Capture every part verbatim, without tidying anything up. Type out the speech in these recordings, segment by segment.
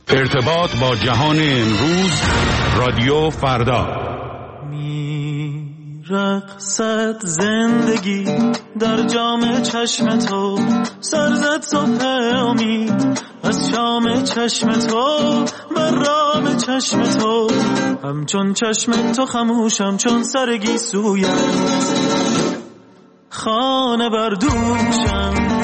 ارتباط با جهان امروز، رادیو فردا. رقصد زندگی در جام چشم تو، سرزد صبح امید از شام چشم تو، بر رام چشم تو، همچون چشم تو خموشم چون سرگی سویم، خانه بردوشم.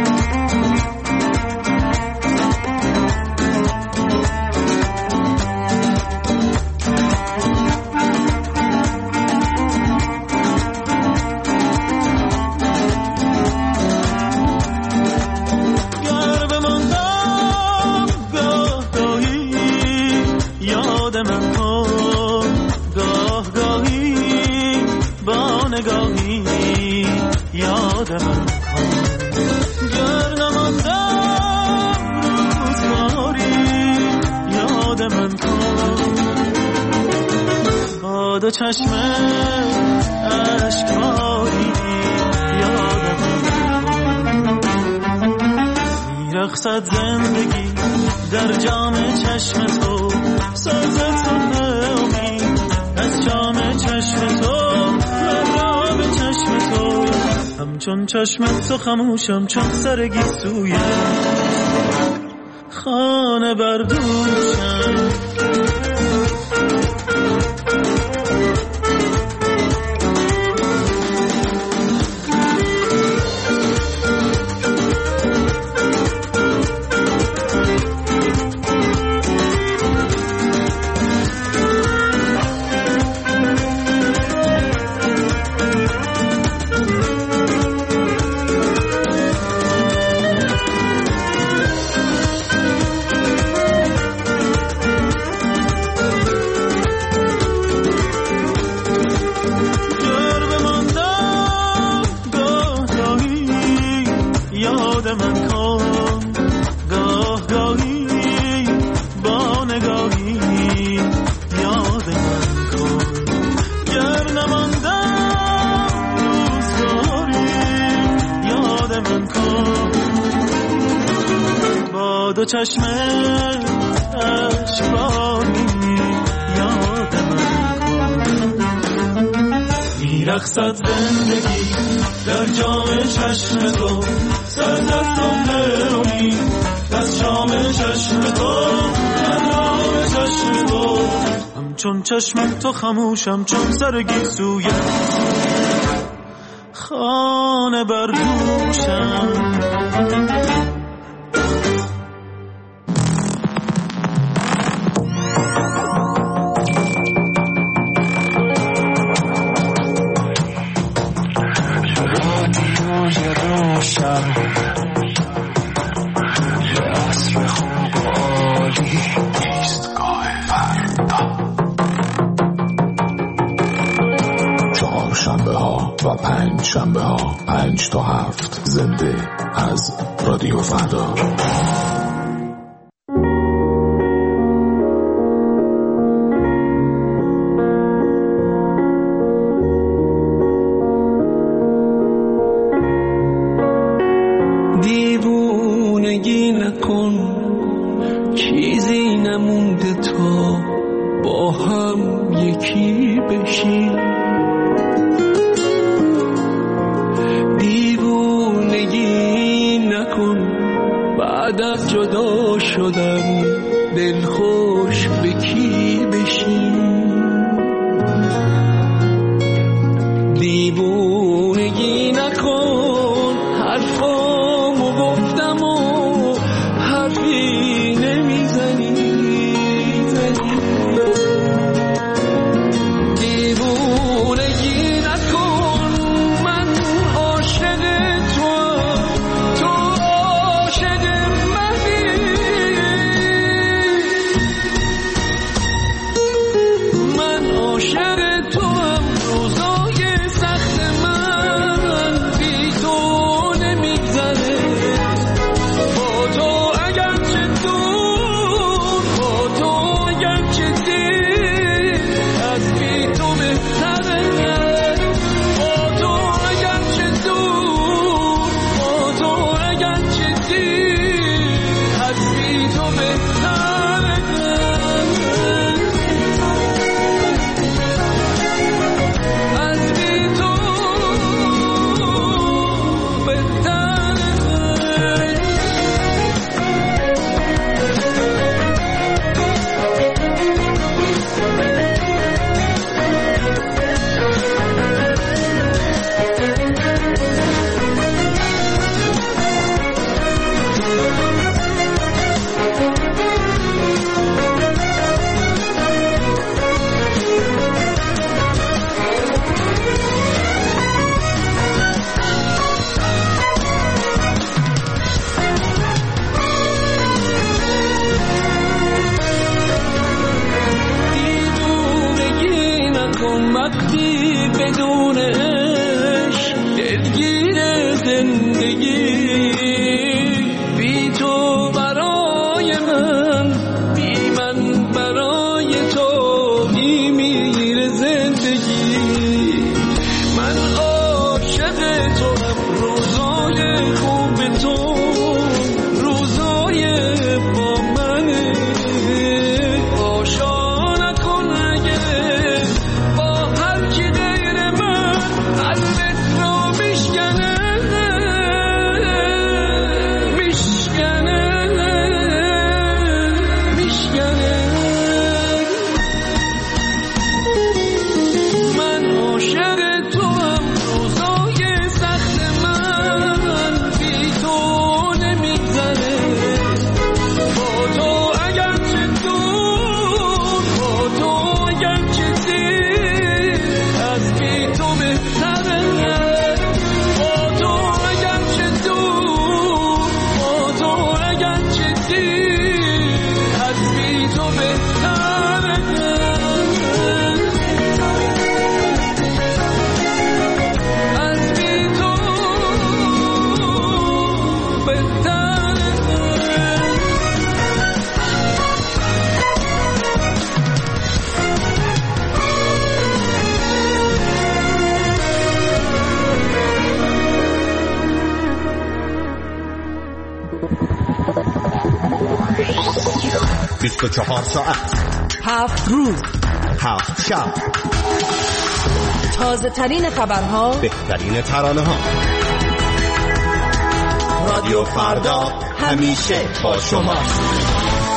دو چشم اشکباری یادم میرقصد زندگی در جام چشم تو، سازد صبح امید از جام چشم تو، مرام چشم تو، همچون چشم تو خموشم چون سرگی سویم، خانه بردوشم. دو چشم اشکباری یادم میرقصد زندگی در جام چشم تو، سرزد صبح امید از شام چشم تو، مرام چشم تو، همچون چشم تو خموشم چون سرگی سویم، خانه بردوشم. و پنج شنبه ها پنج تا هفت زنده از رادیو فردا. دیوونگی نکن، چیزی نمونده تا با هم یکی بشیم. بعد از جدا شدم دل خوش به کی بشیم. دیوونگی نکن، حرفامو گفتم و حرفی نمیزنی. دیوونگی نکن، من عاشق توام، تو عاشق منی. من عاشق توام، روزای سخت من بی تو نمیگذره. با تو اگرچه دور، با تو اگرچه دیر، از بی تو بهتره. با تو اگرچه دور، با تو اگرچه دیر، از بی تو بهتره. بیست و چهار ساعت، هفت روز، هفت شب، تازه ترین خبرها، بهترین ترانه ها. رادیو فردا همیشه با شماست.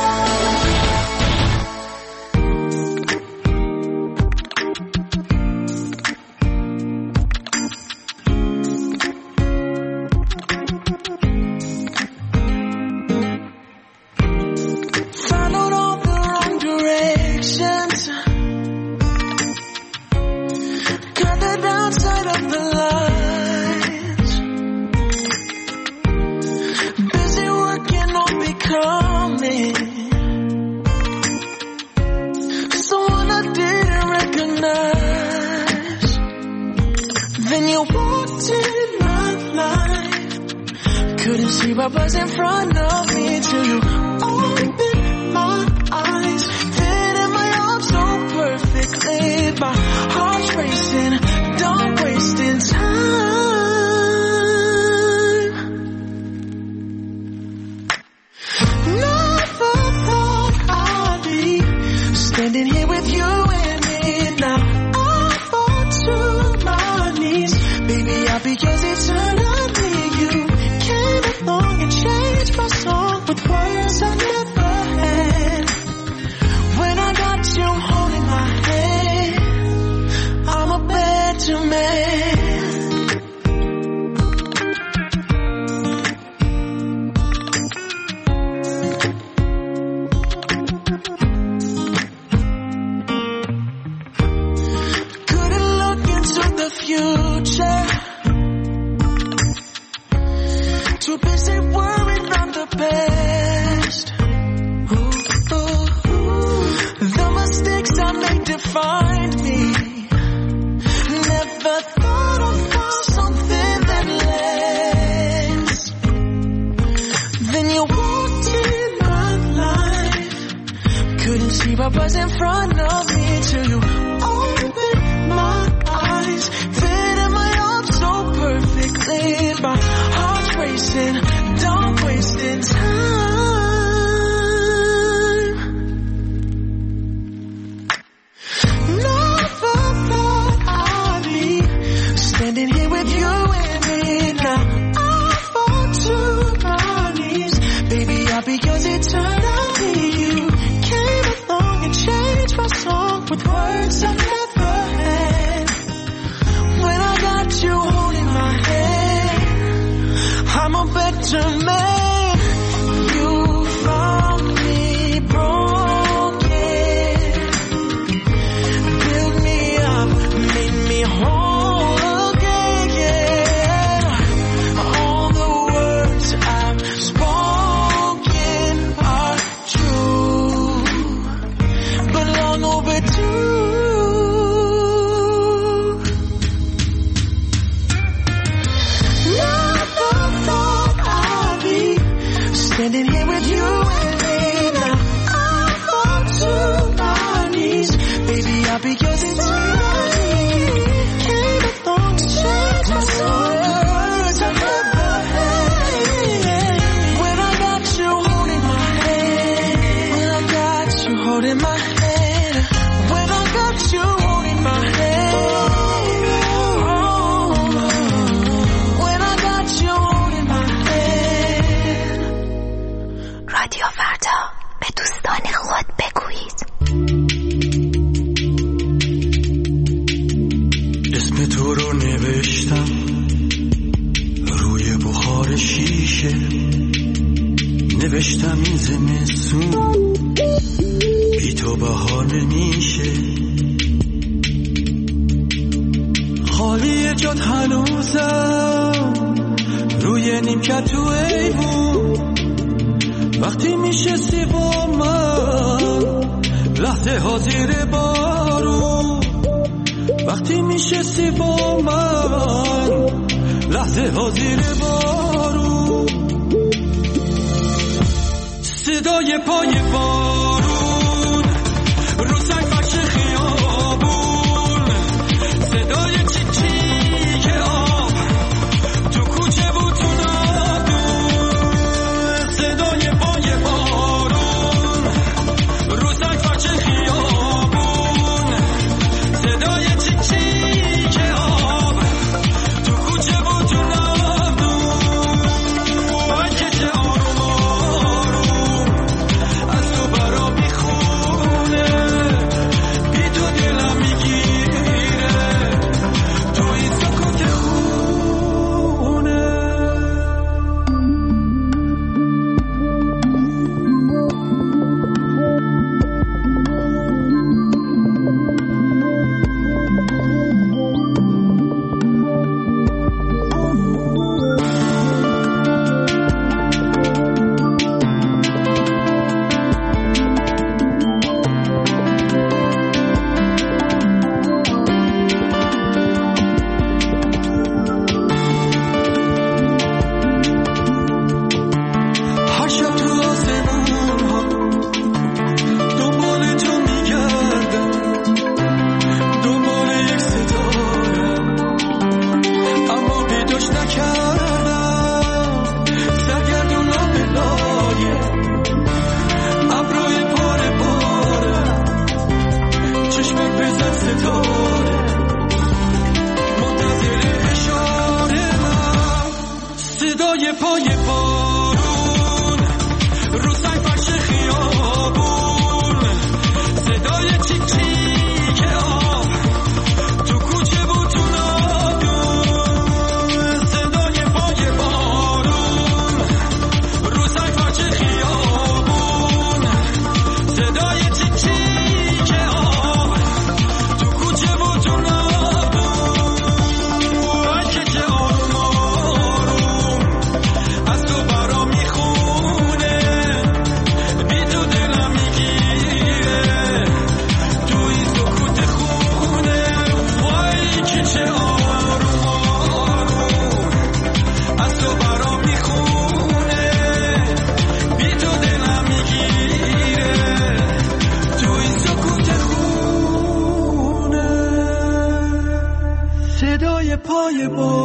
صدای پای بارون رو سنگ فرش خیابون، صدای چیک چیک آب تو کوچه بود تو نادون، صدای پای بارون صدای بارون